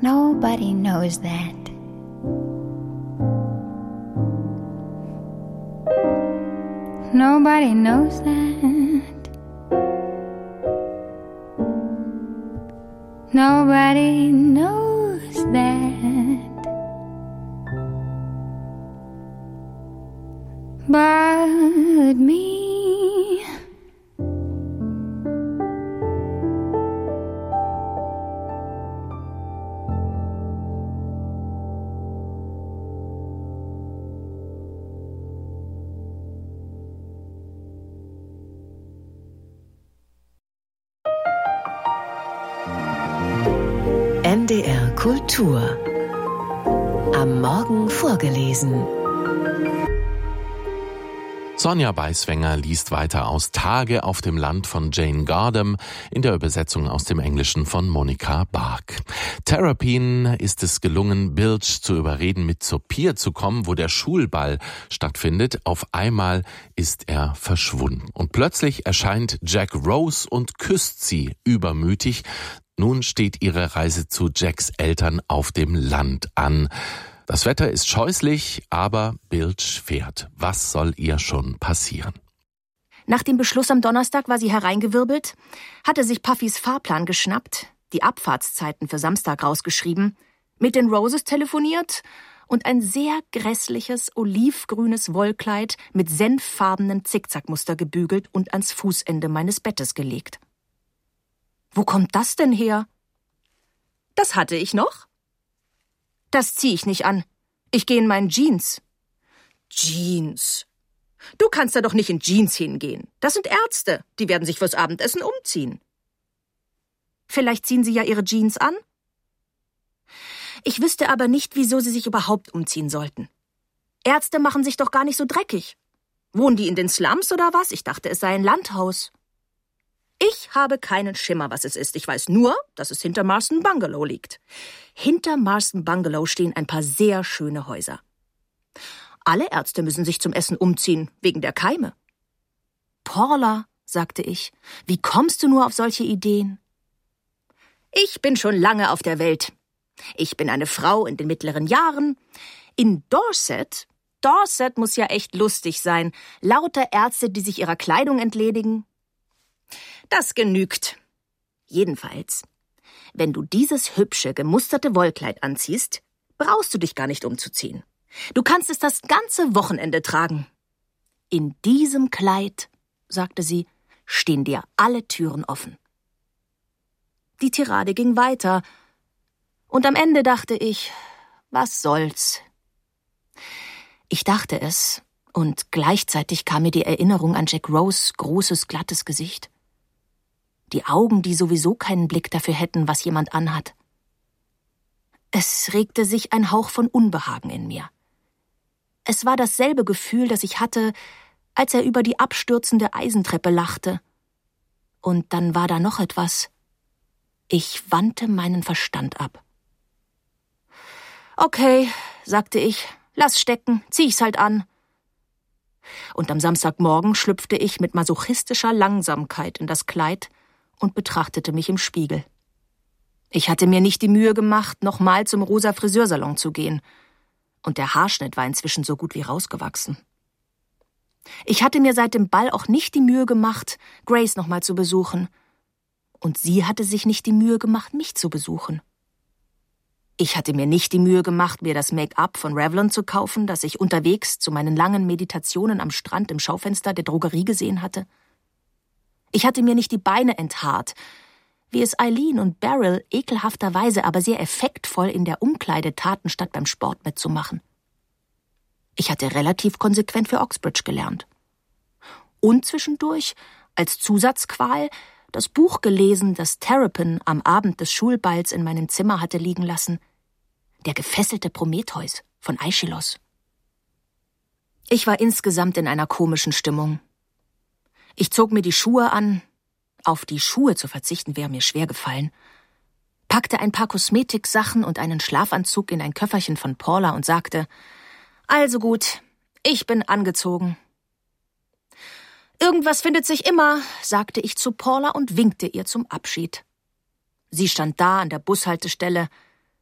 Nobody knows that. Nobody knows that. Nobody knows that. But me. NDR Kultur. Am Morgen vorgelesen. Sonja Beiswenger liest weiter aus Tage auf dem Land von Jane Gardam in der Übersetzung aus dem Englischen von Monika Bark. Terrapin ist es gelungen, Bilge zu überreden, mit zur Pier zu kommen, wo der Schulball stattfindet. Auf einmal ist er verschwunden. Und plötzlich erscheint Jack Rose und küsst sie übermütig. Nun steht ihre Reise zu Jacks Eltern auf dem Land an. Das Wetter ist scheußlich, aber Bilge fährt. Was soll ihr schon passieren? Nach dem Beschluss am Donnerstag war sie hereingewirbelt, hatte sich Puffys Fahrplan geschnappt, die Abfahrtszeiten für Samstag rausgeschrieben, mit den Roses telefoniert und ein sehr grässliches, olivgrünes Wollkleid mit senffarbenem Zickzackmuster gebügelt und ans Fußende meines Bettes gelegt. Wo kommt das denn her? Das hatte ich noch. Das zieh ich nicht an. Ich gehe in meinen Jeans. Jeans? Du kannst da doch nicht in Jeans hingehen. Das sind Ärzte. Die werden sich fürs Abendessen umziehen. Vielleicht ziehen sie ja ihre Jeans an? Ich wüsste aber nicht, wieso sie sich überhaupt umziehen sollten. Ärzte machen sich doch gar nicht so dreckig. Wohnen die in den Slums oder was? Ich dachte, es sei ein Landhaus. Ich habe keinen Schimmer, was es ist. Ich weiß nur, dass es hinter Marston Bungalow liegt. Hinter Marston Bungalow stehen ein paar sehr schöne Häuser. Alle Ärzte müssen sich zum Essen umziehen, wegen der Keime. Paula, sagte ich, wie kommst du nur auf solche Ideen? Ich bin schon lange auf der Welt. Ich bin eine Frau in den mittleren Jahren. In Dorset muss ja echt lustig sein. Lauter Ärzte, die sich ihrer Kleidung entledigen. Das genügt. Jedenfalls, wenn du dieses hübsche, gemusterte Wollkleid anziehst, brauchst du dich gar nicht umzuziehen. Du kannst es das ganze Wochenende tragen. In diesem Kleid, sagte sie, stehen dir alle Türen offen. Die Tirade ging weiter, und am Ende dachte ich, was soll's? Ich dachte es, und gleichzeitig kam mir die Erinnerung an Jack Rose' großes, glattes Gesicht. Die Augen, die sowieso keinen Blick dafür hätten, was jemand anhat. Es regte sich ein Hauch von Unbehagen in mir. Es war dasselbe Gefühl, das ich hatte, als er über die abstürzende Eisentreppe lachte. Und dann war da noch etwas. Ich wandte meinen Verstand ab. Okay, sagte ich, lass stecken, zieh ich's halt an. Und am Samstagmorgen schlüpfte ich mit masochistischer Langsamkeit in das Kleid und betrachtete mich im Spiegel. Ich hatte mir nicht die Mühe gemacht, nochmal zum rosa Friseursalon zu gehen. Und der Haarschnitt war inzwischen so gut wie rausgewachsen. Ich hatte mir seit dem Ball auch nicht die Mühe gemacht, Grace nochmal zu besuchen. Und sie hatte sich nicht die Mühe gemacht, mich zu besuchen. Ich hatte mir nicht die Mühe gemacht, mir das Make-up von Revlon zu kaufen, das ich unterwegs zu meinen langen Meditationen am Strand im Schaufenster der Drogerie gesehen hatte. Ich hatte mir nicht die Beine enthaart, wie es Eileen und Beryl ekelhafterweise, aber sehr effektvoll in der Umkleide taten, statt beim Sport mitzumachen. Ich hatte relativ konsequent für Oxbridge gelernt. Und zwischendurch, als Zusatzqual, das Buch gelesen, das Terrapin am Abend des Schulballs in meinem Zimmer hatte liegen lassen. Der gefesselte Prometheus von Aeschylus. Ich war insgesamt in einer komischen Stimmung. Ich zog mir die Schuhe an. Auf die Schuhe zu verzichten wäre mir schwer gefallen. Packte ein paar Kosmetiksachen und einen Schlafanzug in ein Köfferchen von Paula und sagte, also gut, ich bin angezogen. Irgendwas findet sich immer, sagte ich zu Paula und winkte ihr zum Abschied. Sie stand da an der Bushaltestelle.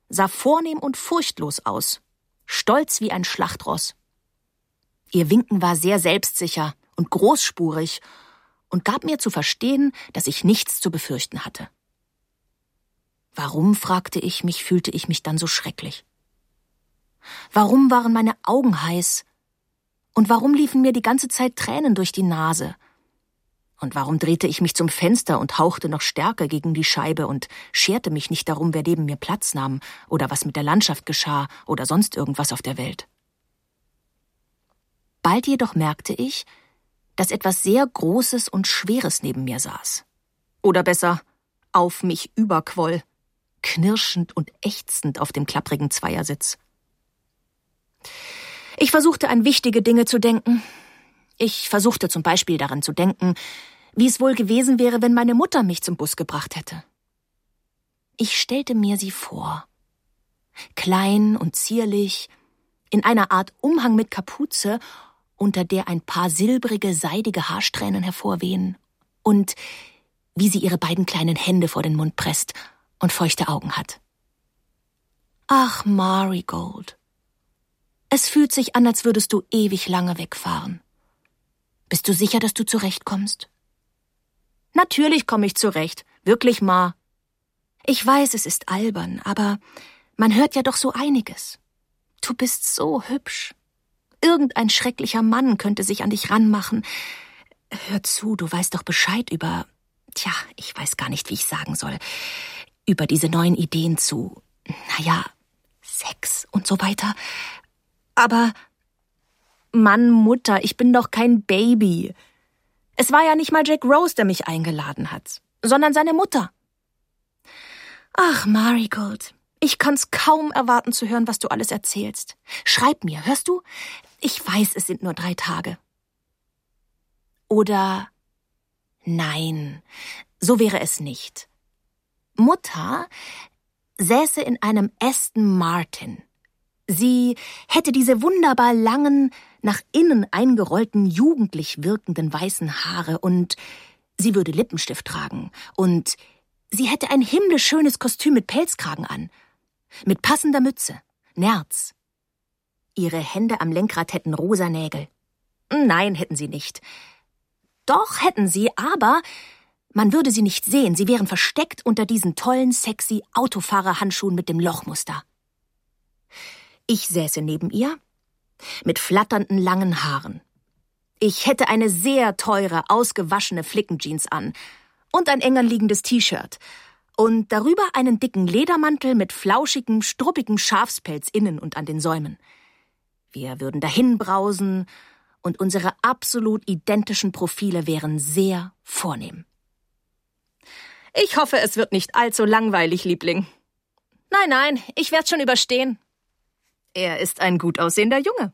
sah vornehm und furchtlos aus, stolz wie ein Schlachtross. Ihr Winken war sehr selbstsicher und großspurig und gab mir zu verstehen, dass ich nichts zu befürchten hatte. Warum, fragte ich mich, fühlte ich mich dann so schrecklich? Warum waren meine Augen heiß? Und warum liefen mir die ganze Zeit Tränen durch die Nase? Und warum drehte ich mich zum Fenster und hauchte noch stärker gegen die Scheibe und scherte mich nicht darum, wer neben mir Platz nahm oder was mit der Landschaft geschah oder sonst irgendwas auf der Welt? Bald jedoch merkte ich, dass etwas sehr Großes und Schweres neben mir saß. Oder besser, auf mich überquoll, knirschend und ächzend auf dem klapprigen Zweiersitz. Ich versuchte an wichtige Dinge zu denken. Ich versuchte zum Beispiel daran zu denken, wie es wohl gewesen wäre, wenn meine Mutter mich zum Bus gebracht hätte. Ich stellte mir sie vor. Klein und zierlich, in einer Art Umhang mit Kapuze, unter der ein paar silbrige, seidige Haarsträhnen hervorwehen, und wie sie ihre beiden kleinen Hände vor den Mund presst und feuchte Augen hat. Ach, Marigold, es fühlt sich an, als würdest du ewig lange wegfahren. Bist du sicher, dass du zurechtkommst? Natürlich komme ich zurecht, wirklich, Ma. Ich weiß, es ist albern, aber man hört ja doch so einiges. Du bist so hübsch. Irgendein schrecklicher Mann könnte sich an dich ranmachen. Hör zu, du weißt doch Bescheid über, ich weiß gar nicht, wie ich sagen soll, über diese neuen Ideen zu, Sex und so weiter. Aber Mann, Mutter, ich bin doch kein Baby. Es war ja nicht mal Jack Rose, der mich eingeladen hat, sondern seine Mutter. Ach, Marigold, ich kann's kaum erwarten zu hören, was du alles erzählst. Schreib mir, hörst du? Ich weiß, es sind nur 3 Tage. Oder nein, so wäre es nicht. Mutter säße in einem Aston Martin. Sie hätte diese wunderbar langen, nach innen eingerollten, jugendlich wirkenden weißen Haare und sie würde Lippenstift tragen und sie hätte ein himmlisch schönes Kostüm mit Pelzkragen an, mit passender Mütze, Nerz. Ihre Hände am Lenkrad hätten rosa Nägel. Nein, hätten sie nicht. Doch hätten sie, aber man würde sie nicht sehen, sie wären versteckt unter diesen tollen, sexy Autofahrerhandschuhen mit dem Lochmuster. Ich säße neben ihr, mit flatternden langen Haaren. Ich hätte eine sehr teure, ausgewaschene Flickenjeans an und ein eng anliegendes T-Shirt und darüber einen dicken Ledermantel mit flauschigem, struppigem Schafspelz innen und an den Säumen. Wir würden dahin brausen und unsere absolut identischen Profile wären sehr vornehm. Ich hoffe, es wird nicht allzu langweilig, Liebling. Nein, ich werd's schon überstehen. Er ist ein gut aussehender Junge.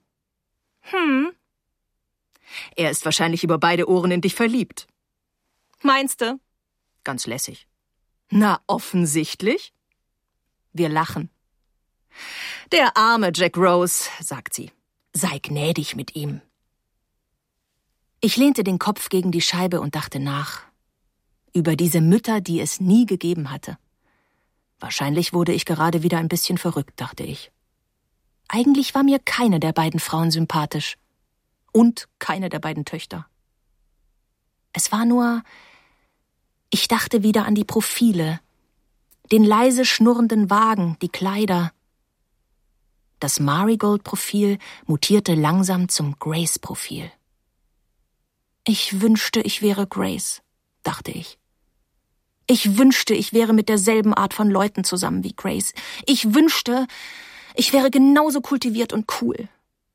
Er ist wahrscheinlich über beide Ohren in dich verliebt. Meinste? Ganz lässig. Na, offensichtlich. Wir lachen. Der arme Jack Rose, sagt sie. Sei gnädig mit ihm. Ich lehnte den Kopf gegen die Scheibe und dachte nach. Über diese Mütter, die es nie gegeben hatte. Wahrscheinlich wurde ich gerade wieder ein bisschen verrückt, dachte ich. Eigentlich war mir keine der beiden Frauen sympathisch. Und keine der beiden Töchter. Es war nur, ich dachte wieder an die Profile, den leise schnurrenden Wagen, die Kleider. Das Marigold-Profil mutierte langsam zum Grace-Profil. Ich wünschte, ich wäre Grace, dachte ich. Ich wünschte, ich wäre mit derselben Art von Leuten zusammen wie Grace. Ich wünschte, ich wäre genauso kultiviert und cool.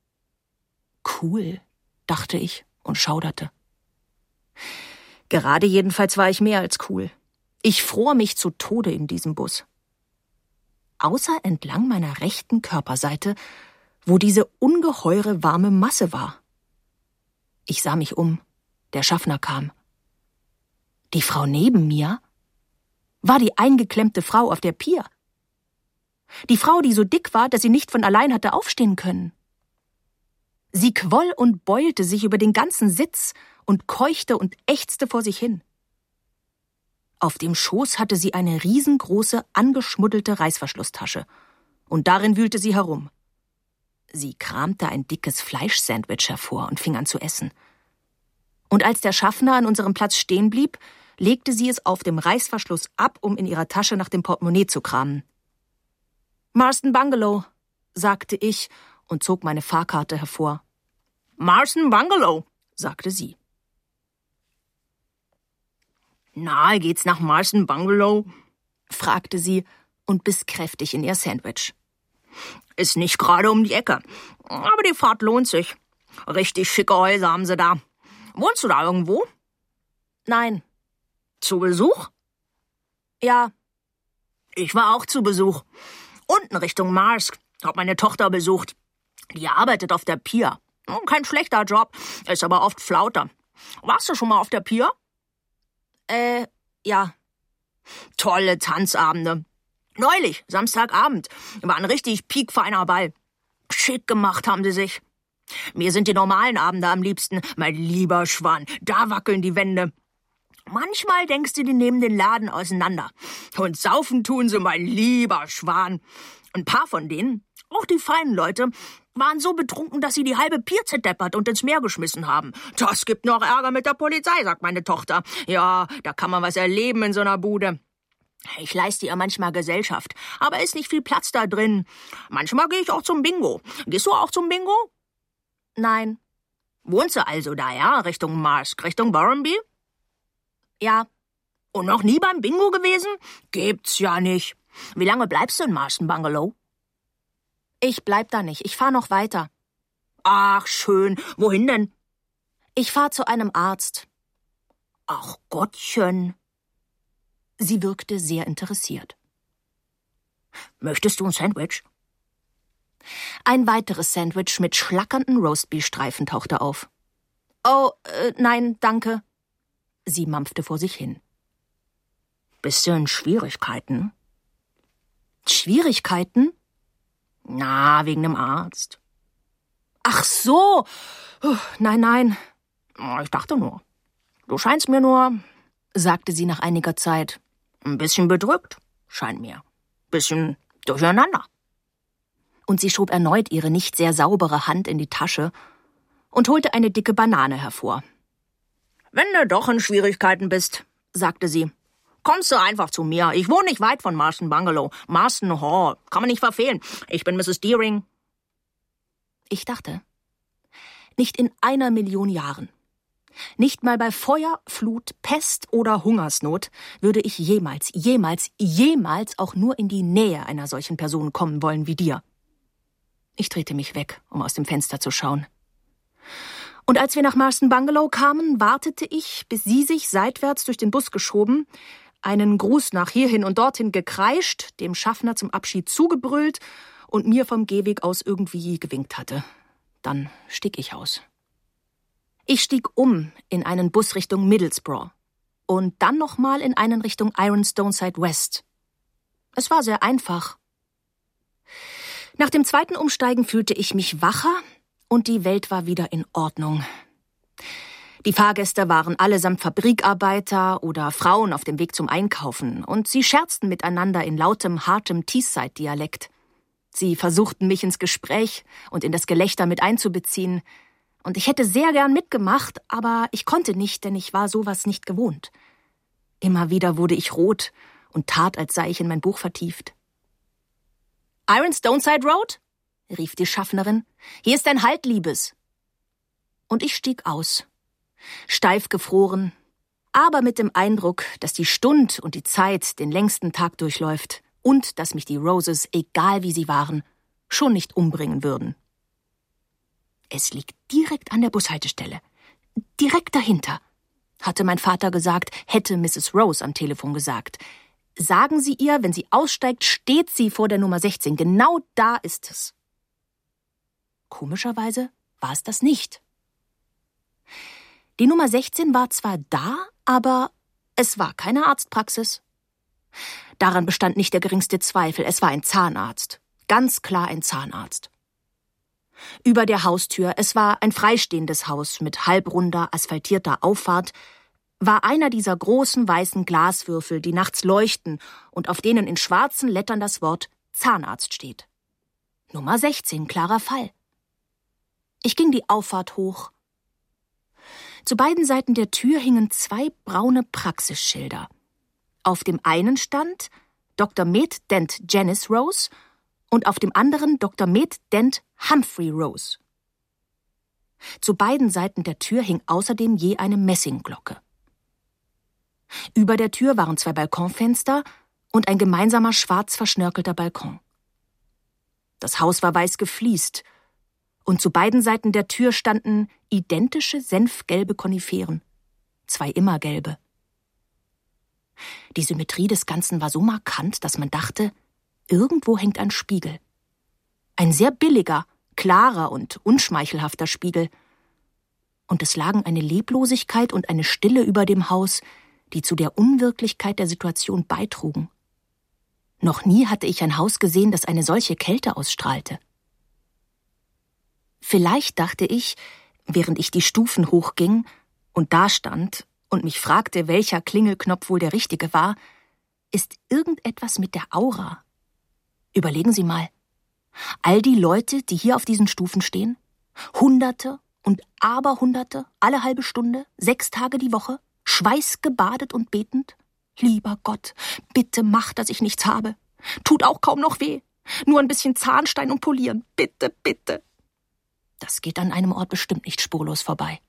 Cool, dachte ich und schauderte. Gerade jedenfalls war ich mehr als cool. Ich fror mich zu Tode in diesem Bus. Außer entlang meiner rechten Körperseite, wo diese ungeheure warme Masse war. Ich sah mich um. Der Schaffner kam. Die Frau neben mir war die eingeklemmte Frau auf der Pier. Die Frau, die so dick war, dass sie nicht von allein hatte aufstehen können. Sie quoll und beulte sich über den ganzen Sitz und keuchte und ächzte vor sich hin. Auf dem Schoß hatte sie eine riesengroße, angeschmuddelte Reißverschlusstasche und darin wühlte sie herum. Sie kramte ein dickes Fleischsandwich hervor und fing an zu essen. Und als der Schaffner an unserem Platz stehen blieb, legte sie es auf dem Reißverschluss ab, um in ihrer Tasche nach dem Portemonnaie zu kramen. »Marston Bungalow«, sagte ich und zog meine Fahrkarte hervor. »Marston Bungalow«, sagte sie. »Na, geht's nach Marston Bungalow?«, fragte sie und biss kräftig in ihr Sandwich. »Ist nicht gerade um die Ecke, aber die Fahrt lohnt sich. Richtig schicke Häuser haben sie da. Wohnst du da irgendwo?« »Nein.« »Zu Besuch?« »Ja.« »Ich war auch zu Besuch. Unten Richtung Mars. Hab meine Tochter besucht. Die arbeitet auf der Pier. Kein schlechter Job, ist aber oft Flauter. Warst du schon mal auf der Pier?« Ja.« »Tolle Tanzabende. Neulich, Samstagabend, war ein richtig piekfeiner Ball. Schick gemacht haben sie sich. Mir sind die normalen Abende am liebsten, mein lieber Schwan, da wackeln die Wände. Manchmal denkst du, die nehmen den Laden auseinander. Und saufen tun sie, mein lieber Schwan. Ein paar von denen, auch die feinen Leute, waren so betrunken, dass sie die halbe Pier zerdeppert und ins Meer geschmissen haben. Das gibt noch Ärger mit der Polizei, sagt meine Tochter. Ja, da kann man was erleben in so einer Bude. Ich leiste ihr manchmal Gesellschaft, aber ist nicht viel Platz da drin. Manchmal gehe ich auch zum Bingo. Gehst du auch zum Bingo? Nein. Wohnst du also da, ja? Richtung Marsk, Richtung Burrenby? Ja. Und noch nie beim Bingo gewesen? Gibt's ja nicht. Wie lange bleibst du in Marston Bungalow? Ich bleib da nicht. Ich fahr noch weiter. Ach, schön. Wohin denn? Ich fahr zu einem Arzt. Ach Gottchen. Sie wirkte sehr interessiert. Möchtest du ein Sandwich? Ein weiteres Sandwich mit schlackernden Roastbeef-Streifen tauchte auf. Oh, nein, danke. Sie mampfte vor sich hin. Bist du in Schwierigkeiten? Schwierigkeiten? Na, wegen dem Arzt. Ach so. Nein. Ich dachte nur. Du scheinst mir nur, sagte sie nach einiger Zeit, ein bisschen bedrückt, scheint mir. Bisschen durcheinander. Und sie schob erneut ihre nicht sehr saubere Hand in die Tasche und holte eine dicke Banane hervor. Wenn du doch in Schwierigkeiten bist, sagte sie, kommst du einfach zu mir. Ich wohne nicht weit von Marston Bungalow. Marston Hall. Kann man nicht verfehlen. Ich bin Mrs. Deering. Ich dachte, nicht in 1 Million Jahren. Nicht mal bei Feuer, Flut, Pest oder Hungersnot würde ich jemals auch nur in die Nähe einer solchen Person kommen wollen wie dir. Ich drehte mich weg, um aus dem Fenster zu schauen. Und als wir nach Marston Bungalow kamen, wartete ich, bis sie sich seitwärts durch den Bus geschoben, einen Gruß nach hierhin und dorthin gekreischt, dem Schaffner zum Abschied zugebrüllt und mir vom Gehweg aus irgendwie gewinkt hatte. Dann stieg ich aus. Ich stieg um in einen Bus Richtung Middlesbrough und dann nochmal in einen Richtung Ironstoneside West. Es war sehr einfach. Nach dem zweiten Umsteigen fühlte ich mich wacher und die Welt war wieder in Ordnung. Die Fahrgäste waren allesamt Fabrikarbeiter oder Frauen auf dem Weg zum Einkaufen und sie scherzten miteinander in lautem, hartem Teesside-Dialekt. Sie versuchten, mich ins Gespräch und in das Gelächter mit einzubeziehen. Und ich hätte sehr gern mitgemacht, aber ich konnte nicht, denn ich war sowas nicht gewohnt. Immer wieder wurde ich rot und tat, als sei ich in mein Buch vertieft. »Ironstoneside Road?« rief die Schaffnerin. »Hier ist dein Halt, Liebes.« Und ich stieg aus, steif gefroren, aber mit dem Eindruck, dass die Stund und die Zeit den längsten Tag durchläuft und dass mich die Roses, egal wie sie waren, schon nicht umbringen würden. »Es liegt direkt an der Bushaltestelle. Direkt dahinter«, hatte mein Vater gesagt, hätte Mrs. Rose am Telefon gesagt. »Sagen Sie ihr, wenn sie aussteigt, steht sie vor der Nummer 16. Genau da ist es.« Komischerweise war es das nicht. Die Nummer 16 war zwar da, aber es war keine Arztpraxis. Daran bestand nicht der geringste Zweifel, es war ein Zahnarzt. Ganz klar ein Zahnarzt. Über der Haustür, es war ein freistehendes Haus mit halbrunder, asphaltierter Auffahrt, war einer dieser großen weißen Glaswürfel, die nachts leuchten und auf denen in schwarzen Lettern das Wort Zahnarzt steht. Nummer 16, klarer Fall. Ich ging die Auffahrt hoch. Zu beiden Seiten der Tür hingen 2 braune Praxisschilder. Auf dem einen stand Dr. Med Dent Janice Rose und auf dem anderen Dr. Med Dent Humphrey Rose. Zu beiden Seiten der Tür hing außerdem je eine Messingglocke. Über der Tür waren 2 Balkonfenster und ein gemeinsamer schwarz verschnörkelter Balkon. Das Haus war weiß gefliest und zu beiden Seiten der Tür standen identische senfgelbe Koniferen, 2 immergelbe. Die Symmetrie des Ganzen war so markant, dass man dachte, irgendwo hängt ein Spiegel. Ein sehr billiger, klarer und unschmeichelhafter Spiegel. Und es lagen eine Leblosigkeit und eine Stille über dem Haus, die zu der Unwirklichkeit der Situation beitrugen. Noch nie hatte ich ein Haus gesehen, das eine solche Kälte ausstrahlte. Vielleicht dachte ich, während ich die Stufen hochging und dastand und mich fragte, welcher Klingelknopf wohl der richtige war, ist irgendetwas mit der Aura. Überlegen Sie mal. All die Leute, die hier auf diesen Stufen stehen, Hunderte und Aberhunderte, alle halbe Stunde, 6 Tage die Woche, schweißgebadet und betend. Lieber Gott, bitte mach, dass ich nichts habe. Tut auch kaum noch weh. Nur ein bisschen Zahnstein und polieren. Bitte, bitte. Das geht an einem Ort bestimmt nicht spurlos vorbei.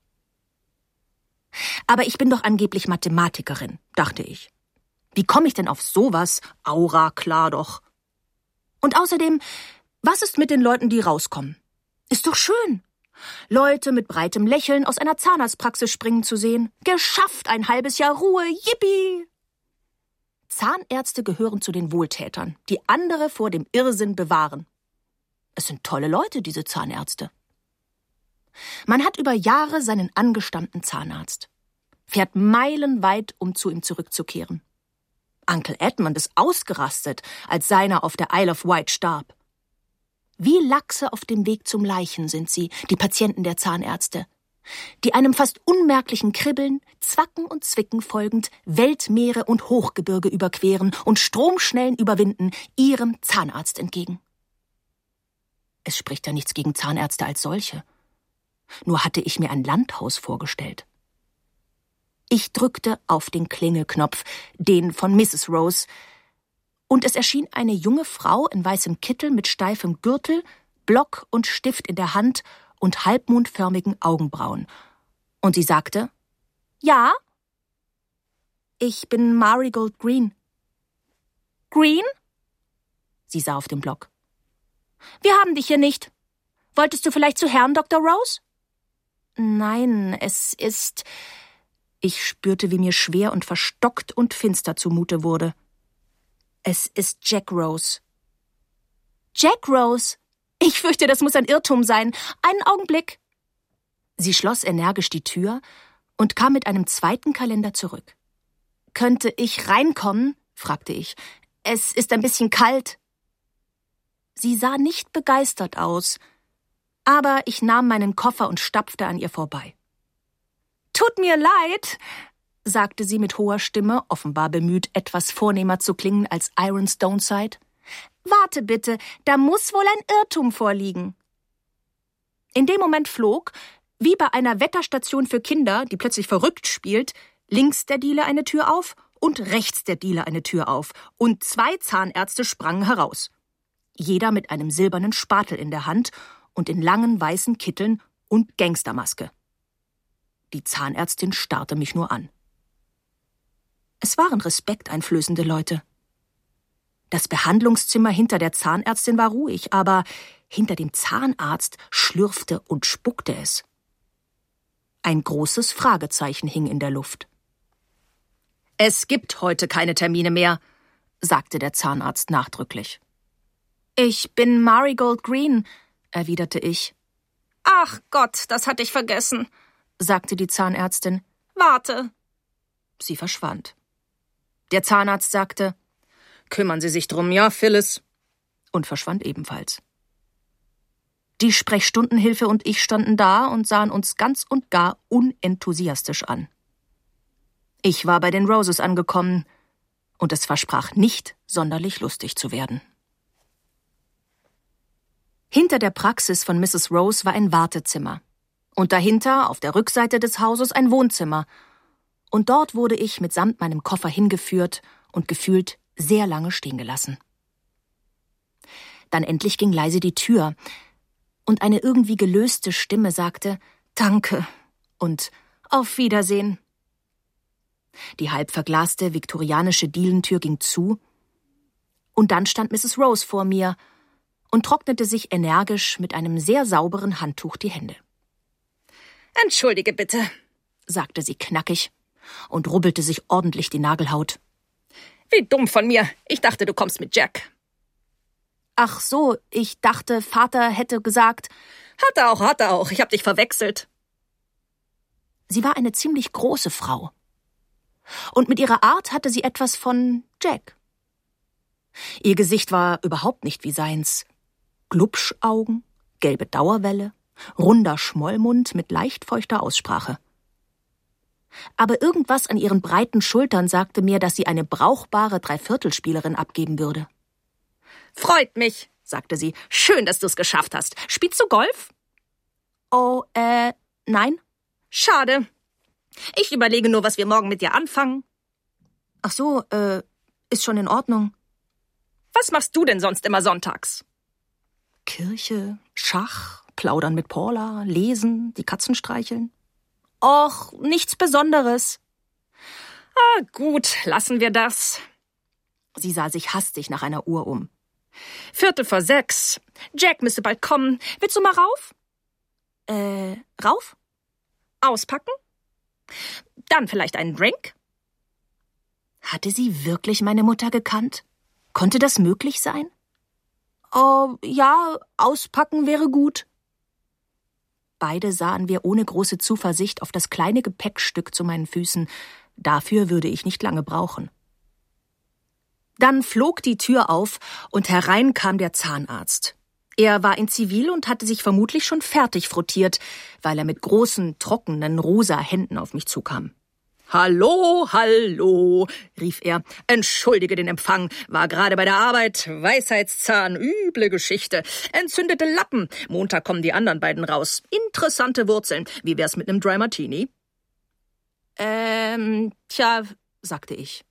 Aber ich bin doch angeblich Mathematikerin, dachte ich. Wie komme ich denn auf sowas? Aura, klar doch. Und außerdem, was ist mit den Leuten, die rauskommen? Ist doch schön. Leute mit breitem Lächeln aus einer Zahnarztpraxis springen zu sehen. Geschafft, ein halbes Jahr Ruhe, yippie! Zahnärzte gehören zu den Wohltätern, die andere vor dem Irrsinn bewahren. Es sind tolle Leute, diese Zahnärzte. Man hat über Jahre seinen angestammten Zahnarzt, fährt meilenweit, um zu ihm zurückzukehren. Uncle Edmund ist ausgerastet, als seiner auf der Isle of Wight starb. Wie Lachse auf dem Weg zum Leichen sind sie, die Patienten der Zahnärzte, die einem fast unmerklichen Kribbeln, Zwacken und Zwicken folgend Weltmeere und Hochgebirge überqueren und Stromschnellen überwinden, ihrem Zahnarzt entgegen. Es spricht ja nichts gegen Zahnärzte als solche. Nur hatte ich mir ein Landhaus vorgestellt. Ich drückte auf den Klingelknopf, den von Mrs. Rose, und es erschien eine junge Frau in weißem Kittel mit steifem Gürtel, Block und Stift in der Hand und halbmondförmigen Augenbrauen. Und sie sagte, »Ja?« »Ich bin Marigold Green.« »Green?« Sie sah auf den Block. »Wir haben dich hier nicht. Wolltest du vielleicht zu Herrn Dr. Rose?« »Nein, es ist...« Ich spürte, wie mir schwer und verstockt und finster zumute wurde. »Es ist Jack Rose.« »Jack Rose? Ich fürchte, das muss ein Irrtum sein. Einen Augenblick.« Sie schloss energisch die Tür und kam mit einem zweiten Kalender zurück. »Könnte ich reinkommen?« fragte ich. »Es ist ein bisschen kalt.« Sie sah nicht begeistert aus, aber ich nahm meinen Koffer und stapfte an ihr vorbei. »Tut mir leid«, sagte sie mit hoher Stimme, offenbar bemüht, etwas vornehmer zu klingen als Iron Stoneside. »Warte bitte, da muss wohl ein Irrtum vorliegen.« In dem Moment flog, wie bei einer Wetterstation für Kinder, die plötzlich verrückt spielt, links der Diele eine Tür auf und rechts der Diele eine Tür auf, und 2 Zahnärzte sprangen heraus. Jeder mit einem silbernen Spatel in der Hand und in langen weißen Kitteln und Gangstermaske. Die Zahnärztin starrte mich nur an. Es waren respekteinflößende Leute. Das Behandlungszimmer hinter der Zahnärztin war ruhig, aber hinter dem Zahnarzt schlürfte und spuckte es. Ein großes Fragezeichen hing in der Luft. »Es gibt heute keine Termine mehr«, sagte der Zahnarzt nachdrücklich. »Ich bin Marigold Green«, erwiderte ich. »Ach Gott, das hatte ich vergessen«, sagte die Zahnärztin. »Warte.« Sie verschwand. Der Zahnarzt sagte, »Kümmern Sie sich drum, ja, Phyllis?« und verschwand ebenfalls. Die Sprechstundenhilfe und ich standen da und sahen uns ganz und gar unenthusiastisch an. Ich war bei den Roses angekommen, und es versprach nicht sonderlich lustig zu werden. Hinter der Praxis von Mrs. Rose war ein Wartezimmer. Und dahinter, auf der Rückseite des Hauses, ein Wohnzimmer. Und dort wurde ich mitsamt meinem Koffer hingeführt und gefühlt sehr lange stehen gelassen. Dann endlich ging leise die Tür und eine irgendwie gelöste Stimme sagte »Danke« und »Auf Wiedersehen«. Die halb verglaste viktorianische Dielentür ging zu und dann stand Mrs. Rose vor mir und trocknete sich energisch mit einem sehr sauberen Handtuch die Hände. »Entschuldige bitte«, sagte sie knackig und rubbelte sich ordentlich die Nagelhaut. »Wie dumm von mir. Ich dachte, du kommst mit Jack.« »Ach so, ich dachte, Vater hätte gesagt...« Hat er auch. Ich hab dich verwechselt.« Sie war eine ziemlich große Frau. Und mit ihrer Art hatte sie etwas von Jack. Ihr Gesicht war überhaupt nicht wie seins. Glubschaugen, gelbe Dauerwelle, runder Schmollmund mit leicht feuchter Aussprache. Aber irgendwas an ihren breiten Schultern sagte mir, dass sie eine brauchbare Dreiviertelspielerin abgeben würde. »Freut mich«, sagte sie. »Schön, dass du's geschafft hast. Spielst du Golf?« »Oh, nein.« »Schade. Ich überlege nur, was wir morgen mit dir anfangen.« »Ach so, ist schon in Ordnung.« »Was machst du denn sonst immer sonntags?« »Kirche, Schach, plaudern mit Paula, lesen, die Katzen streicheln.« »Och, nichts Besonderes.« »Ah, gut, lassen wir das.« Sie sah sich hastig nach einer Uhr um. 6:15. Jack müsste bald kommen. Willst du mal rauf? Rauf? Auspacken? Dann vielleicht einen Drink? Hatte sie wirklich meine Mutter gekannt? Konnte das möglich sein? Oh, ja, auspacken wäre gut. Beide sahen wir ohne große Zuversicht auf das kleine Gepäckstück zu meinen Füßen. Dafür würde ich nicht lange brauchen. Dann flog die Tür auf und herein kam der Zahnarzt. Er war in Zivil und hatte sich vermutlich schon fertig frottiert, weil er mit großen, trockenen, rosa Händen auf mich zukam. »Hallo, hallo«, rief er. »Entschuldige den Empfang, war gerade bei der Arbeit. Weisheitszahn, üble Geschichte. Entzündete Lappen. Montag kommen die anderen beiden raus. Interessante Wurzeln. Wie wär's mit einem Dry Martini?« Tja«, sagte ich.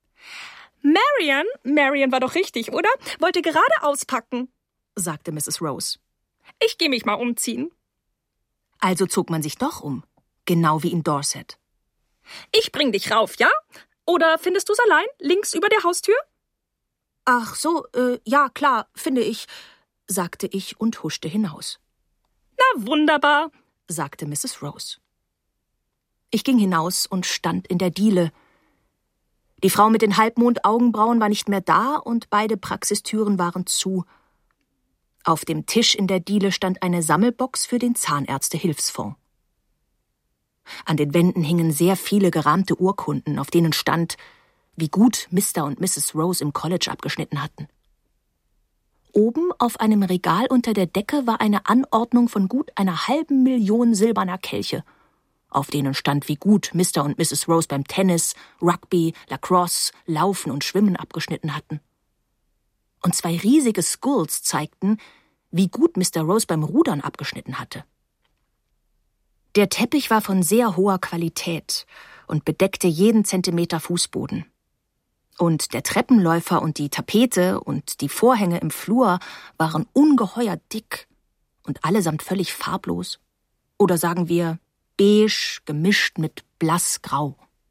Marian war doch richtig, oder? Wollte gerade auspacken«, sagte Mrs. Rose. »Ich gehe mich mal umziehen.« Also zog man sich doch um, genau wie in Dorset. »Ich bring dich rauf, ja? Oder findest du's allein, links über der Haustür?« »Ach so, ja, klar, finde ich«, sagte ich und huschte hinaus. »Na wunderbar«, sagte Mrs. Rose. Ich ging hinaus und stand in der Diele. Die Frau mit den Halbmond-Augenbrauen war nicht mehr da und beide Praxistüren waren zu. Auf dem Tisch in der Diele stand eine Sammelbox für den Zahnärzte-Hilfsfonds. An den Wänden hingen sehr viele gerahmte Urkunden, auf denen stand, wie gut Mr. und Mrs. Rose im College abgeschnitten hatten. Oben auf einem Regal unter der Decke war eine Anordnung von gut 500.000 silberner Kelche, auf denen stand, wie gut Mr. und Mrs. Rose beim Tennis, Rugby, Lacrosse, Laufen und Schwimmen abgeschnitten hatten. Und 2 riesige Skulls zeigten, wie gut Mr. Rose beim Rudern abgeschnitten hatte. Der Teppich war von sehr hoher Qualität und bedeckte jeden Zentimeter Fußboden. Und der Treppenläufer und die Tapete und die Vorhänge im Flur waren ungeheuer dick und allesamt völlig farblos. Oder sagen wir beige gemischt mit blassgrau.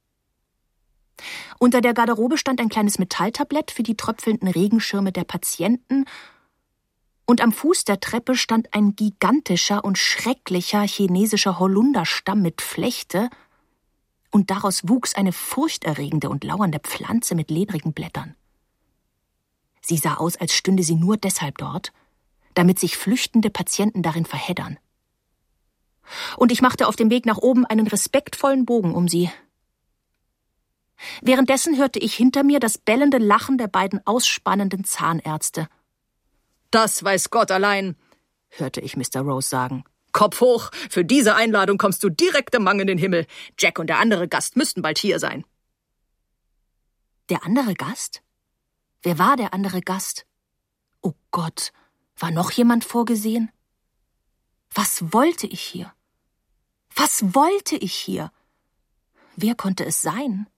Unter der Garderobe stand ein kleines Metalltablett für die tröpfelnden Regenschirme der Patienten und am Fuß der Treppe stand ein gigantischer und schrecklicher chinesischer Holunderstamm mit Flechte und daraus wuchs eine furchterregende und lauernde Pflanze mit ledrigen Blättern. Sie sah aus, als stünde sie nur deshalb dort, damit sich flüchtende Patienten darin verheddern. Und ich machte auf dem Weg nach oben einen respektvollen Bogen um sie. Währenddessen hörte ich hinter mir das bellende Lachen der beiden ausspannenden Zahnärzte. »Das weiß Gott allein«, hörte ich Mr. Rose sagen. »Kopf hoch, für diese Einladung kommst du direkt im Mang in den Himmel. Jack und der andere Gast müssten bald hier sein.« Der andere Gast? Wer war der andere Gast? Oh Gott, War noch jemand vorgesehen? Was wollte ich hier? Was wollte ich hier? Wer konnte es sein?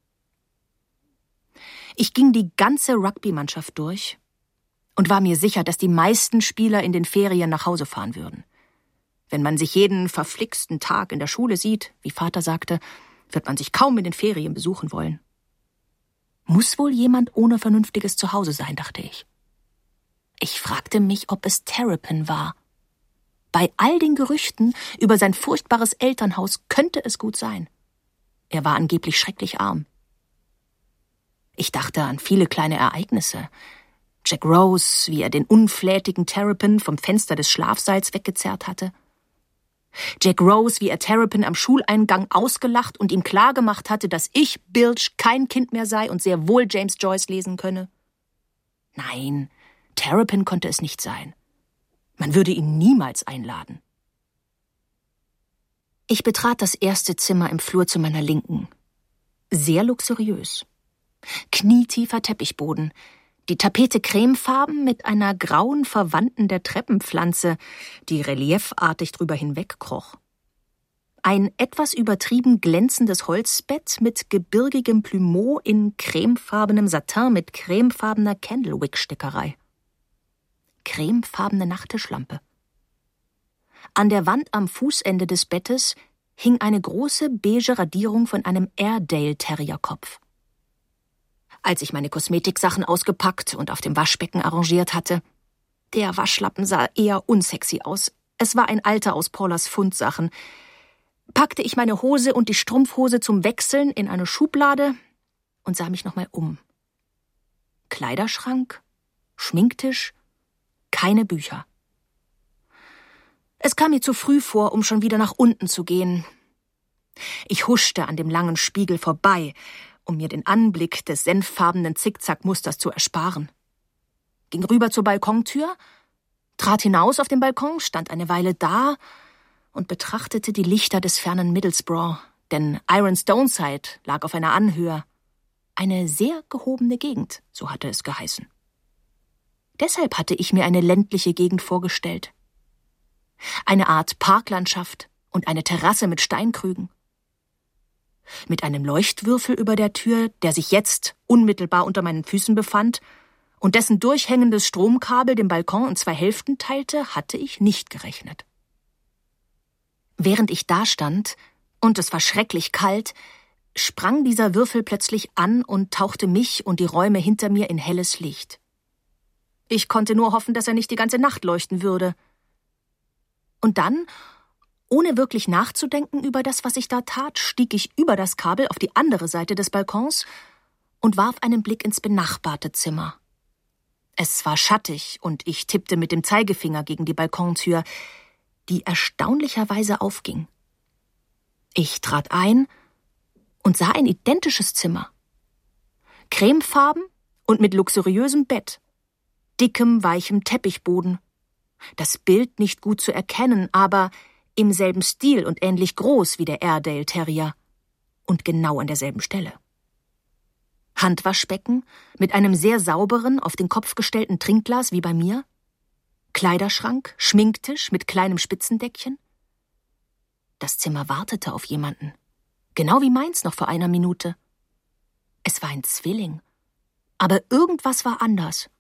Ich ging die ganze Rugby-Mannschaft durch und war mir sicher, dass die meisten Spieler in den Ferien nach Hause fahren würden. Wenn man sich jeden verflixten Tag in der Schule sieht, wie Vater sagte, wird man sich kaum in den Ferien besuchen wollen. Muss wohl jemand ohne vernünftiges Zuhause sein, dachte ich. Ich fragte mich, ob es Terrapin war. Bei all den Gerüchten über sein furchtbares Elternhaus könnte es gut sein. Er war angeblich schrecklich arm. Ich dachte an viele kleine Ereignisse. Jack Rose, wie er den unflätigen Terrapin vom Fenster des Schlafsaals weggezerrt hatte. Jack Rose, wie er Terrapin am Schuleingang ausgelacht und ihm klargemacht hatte, dass ich, Bilge, kein Kind mehr sei und sehr wohl James Joyce lesen könne. Nein, Terrapin konnte es nicht sein. Man würde ihn niemals einladen. Ich betrat das erste Zimmer im Flur zu meiner Linken. Sehr luxuriös. Knietiefer Teppichboden, die Tapete cremefarben mit einer grauen Verwandten der Treppenpflanze, die reliefartig drüber hinwegkroch. Ein etwas übertrieben glänzendes Holzbett mit gebirgigem Plumeau in cremefarbenem Satin mit cremefarbener Candlewick-Stickerei. Cremefarbene Nachttischlampe. An der Wand am Fußende des Bettes hing eine große beige Radierung von einem Airedale-Terrierkopf. Als ich meine Kosmetiksachen ausgepackt und auf dem Waschbecken arrangiert hatte, der Waschlappen sah eher unsexy aus. Es war ein alter aus Paulas Fundsachen. Packte ich meine Hose und die Strumpfhose zum Wechseln in eine Schublade und sah mich nochmal um. Kleiderschrank, Schminktisch, keine Bücher. Es kam mir zu früh vor, um schon wieder nach unten zu gehen. Ich huschte an dem langen Spiegel vorbei, um mir den Anblick des senffarbenen Zickzackmusters zu ersparen. Ging rüber zur Balkontür, trat hinaus auf den Balkon, stand eine Weile da und betrachtete die Lichter des fernen Middlesbrough, denn Ironstoneside lag auf einer Anhöhe. Eine sehr gehobene Gegend, so hatte es geheißen. Deshalb hatte ich mir eine ländliche Gegend vorgestellt. Eine Art Parklandschaft und eine Terrasse mit Steinkrügen. Mit einem Leuchtwürfel über der Tür, der sich jetzt unmittelbar unter meinen Füßen befand und dessen durchhängendes Stromkabel den Balkon in 2 Hälften teilte, hatte ich nicht gerechnet. Während ich dastand, und es war schrecklich kalt, sprang dieser Würfel plötzlich an und tauchte mich und die Räume hinter mir in helles Licht. Ich konnte nur hoffen, dass er nicht die ganze Nacht leuchten würde. Und dann, ohne wirklich nachzudenken über das, was ich da tat, stieg ich über das Kabel auf die andere Seite des Balkons und warf einen Blick ins benachbarte Zimmer. Es war schattig und ich tippte mit dem Zeigefinger gegen die Balkontür, die erstaunlicherweise aufging. Ich trat ein und sah ein identisches Zimmer. Cremefarben und mit luxuriösem Bett, dickem, weichem Teppichboden. Das Bild nicht gut zu erkennen, aber im selben Stil und ähnlich groß wie der Airedale Terrier und genau an derselben Stelle. Handwaschbecken mit einem sehr sauberen, auf den Kopf gestellten Trinkglas wie bei mir, Kleiderschrank, Schminktisch mit kleinem Spitzendeckchen. Das Zimmer wartete auf jemanden, genau wie meins noch vor einer Minute. Es war ein Zwilling, aber irgendwas war anders.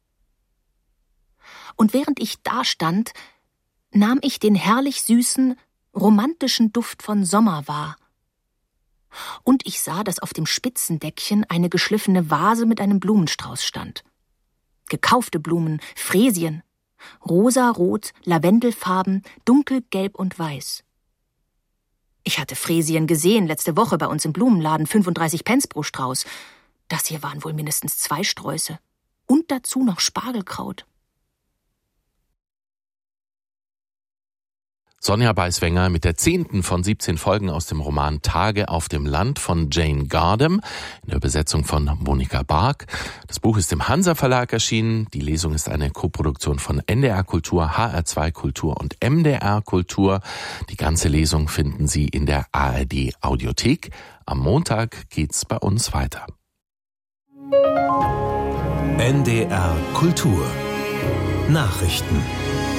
Und während ich da stand, nahm ich den herrlich süßen, romantischen Duft von Sommer wahr. Und ich sah, dass auf dem Spitzendeckchen eine geschliffene Vase mit einem Blumenstrauß stand. Gekaufte Blumen, Fräsien, rosa, rot, lavendelfarben, dunkelgelb und weiß. Ich hatte Fräsien gesehen letzte Woche bei uns im Blumenladen, 35 Pence pro Strauß. Das hier waren wohl mindestens 2 Sträuße. Und dazu noch Spargelkraut. Sonja Beiswenger mit der 10. von 17 Folgen aus dem Roman Tage auf dem Land von Jane Gardam in der Übersetzung von Monika Bark. Das Buch ist im Hansa Verlag erschienen. Die Lesung ist eine Koproduktion von NDR Kultur, HR2 Kultur und MDR Kultur. Die ganze Lesung finden Sie in der ARD Audiothek. Am Montag geht's bei uns weiter. NDR Kultur Nachrichten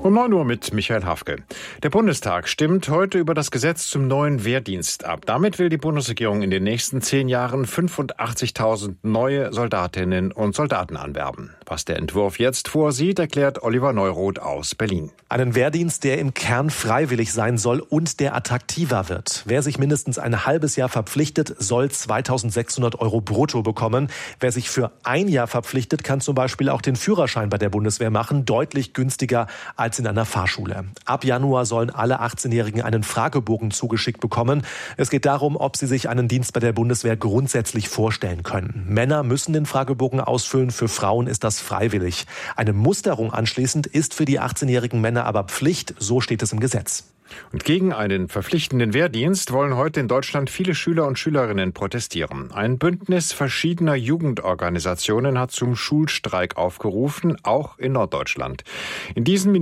Um 9 Uhr mit Michael Hafke. Der Bundestag stimmt heute über das Gesetz zum neuen Wehrdienst ab. Damit will die Bundesregierung in den nächsten 10 Jahren 85.000 neue Soldatinnen und Soldaten anwerben. Was der Entwurf jetzt vorsieht, erklärt Oliver Neuroth aus Berlin. Einen Wehrdienst, der im Kern freiwillig sein soll und der attraktiver wird. Wer sich mindestens ein halbes Jahr verpflichtet, soll 2.600 € brutto bekommen. Wer sich für ein Jahr verpflichtet, kann zum Beispiel auch den Führerschein bei der Bundeswehr machen, deutlich günstiger als in einer Fahrschule. Ab Januar sollen alle 18-Jährigen einen Fragebogen zugeschickt bekommen. Es geht darum, ob sie sich einen Dienst bei der Bundeswehr grundsätzlich vorstellen können. Männer müssen den Fragebogen ausfüllen, für Frauen ist das freiwillig. Eine Musterung anschließend ist für die 18-jährigen Männer aber Pflicht, so steht es im Gesetz. Und gegen einen verpflichtenden Wehrdienst wollen heute in Deutschland viele Schüler und Schülerinnen protestieren. Ein Bündnis verschiedener Jugendorganisationen hat zum Schulstreik aufgerufen, auch in Norddeutschland. In diesen